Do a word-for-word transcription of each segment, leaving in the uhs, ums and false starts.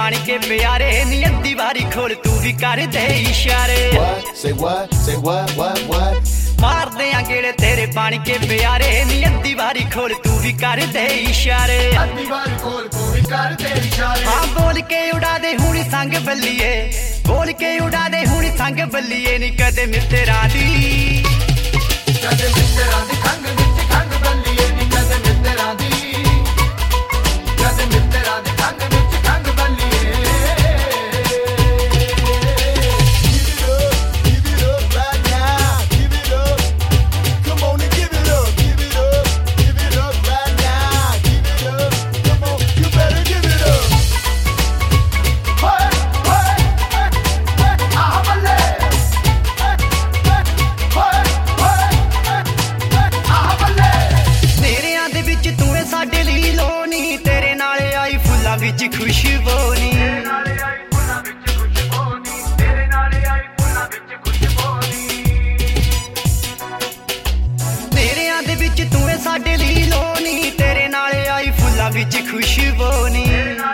बन के प्यारे नी अद्धी वारी खोल तू भी कर दे इशारे Say what? Say what? What? What? मार दे गेड़े तेरे बन के प्यारे नी अद्धी वारी खोल तू भी कर दे इशारे अद्धी वारी खोल तू भी कर दे इशारे हाँ बोल के उड़ा दे हुणी संग बल्लिए बोल के उड़ा दे हुणी संग बल्लिए नी कदे मित्तरां दी कदे मित्तरां दी खंग विच खंग बल्लिए नी कदे मित्तरां दी कदे मित्तरां दी खंग विच खंग बल्लिए विच खुशबू नी तेरे आंदे विच तू है साडे ली लोनी तेरे नाले आई फुल्लां विच खुशबू नी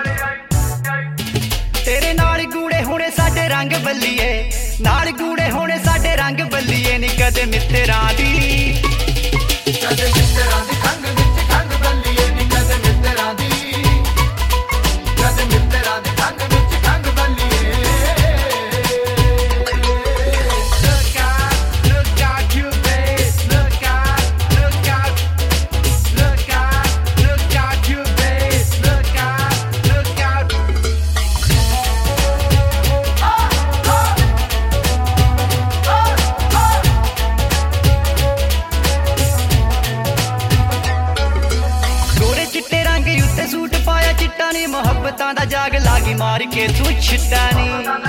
तेरे नाल गूड़े होने साडे रंग बल्लिए नाल गूड़े होने साडे रंग बल्लिए नी कदे मित्तरां दी कदे मित्तरां दी खंग विच खंग बल्लिए नी कदे मित्तरां दी कदे मित्तरां दी खंग विच खंग बल्लिए Look out, look out you babe Look out, look out Look out, look out you babe Look out, look out गोरे चिट्टे रंग उत्ते सूट पाया चिट्टा नी मोहब्बतां दा जाग लागी मार के तू छिट्टा नी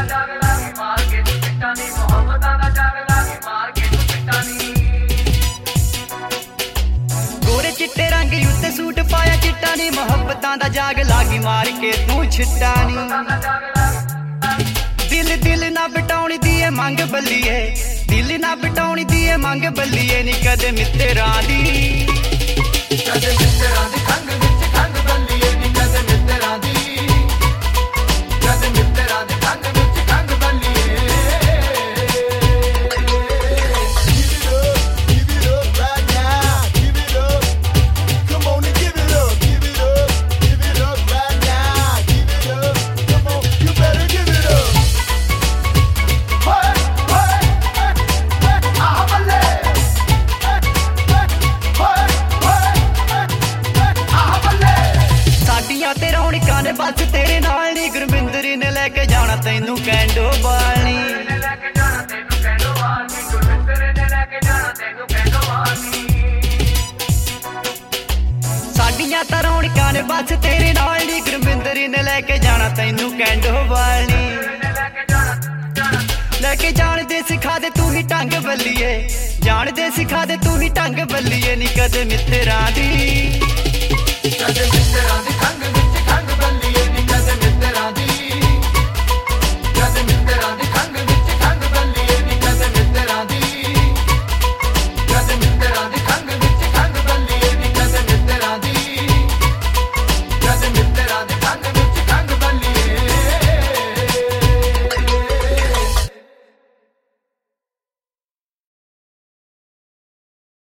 गोरे चिट्टे रंग उत्ते सूट पाया चिट्टा नी मोहब्बतां दा जाग लागी मार के तू छिट्टा नी दिल दिल ना बटाउणी दी ए मंग बल्लिए दिल ना बटाउणी दी ए मंग बल्लिए नी कदे मित्तरां दी कदे मित्तरां दी खंग विच खंग बल्लिए नी कदे मित्तरां दी कदे मित्तरां दी खंग विच खंग बल्लिए Give it up, give it up right now Give it up, come on and give it up Give it up, give it up right now Give it up, come on, you better give it up Hey, hey, hey, hey, ah, balle Hey, hey, hey, hey ਸਾਡੀਆਂ ਤੇ ਰੌਣਕਾਂ ਨੇ ਬਸ ਤੇਰੇ ਨਾਲ ਨੀ ਗੁਰਮਿੰਦਰ ਨੇ ਲੈ ਕੇ ਜਾਣਾ ਤੈਨੂੰ ਕੈਂਡੋ ਬਾਲਣੀ ਸਾਡੀਆਂ ਤਾਂ ਰੌਣਕਾਂ ਨੇ ਬਸ ਤੇਰੇ ਨਾਲ ਨੀ ਗੁਰਮਿੰਦਰ ਨੇ ਲੈ ਕੇ ਜਾਣਾ ਤੈਨੂੰ ਕੈਂਡੋ ਬਾਲਣੀ ਲੈ ਕੇ ਜਾਣ ਦੇ ਸਿਖਾ ਦੇ ਤੂੰ ਹੀ ਢੰਗ ਬੱਲੀਏ ਜਾਣ ਦੇ ਸਿਖਾ ਦੇ ਤੂੰ ਹੀ ਢੰਗ ਬੱਲੀਏ ਨੀ ਕਦੇ ਮਿੱਤਰਾਂ ਦੀ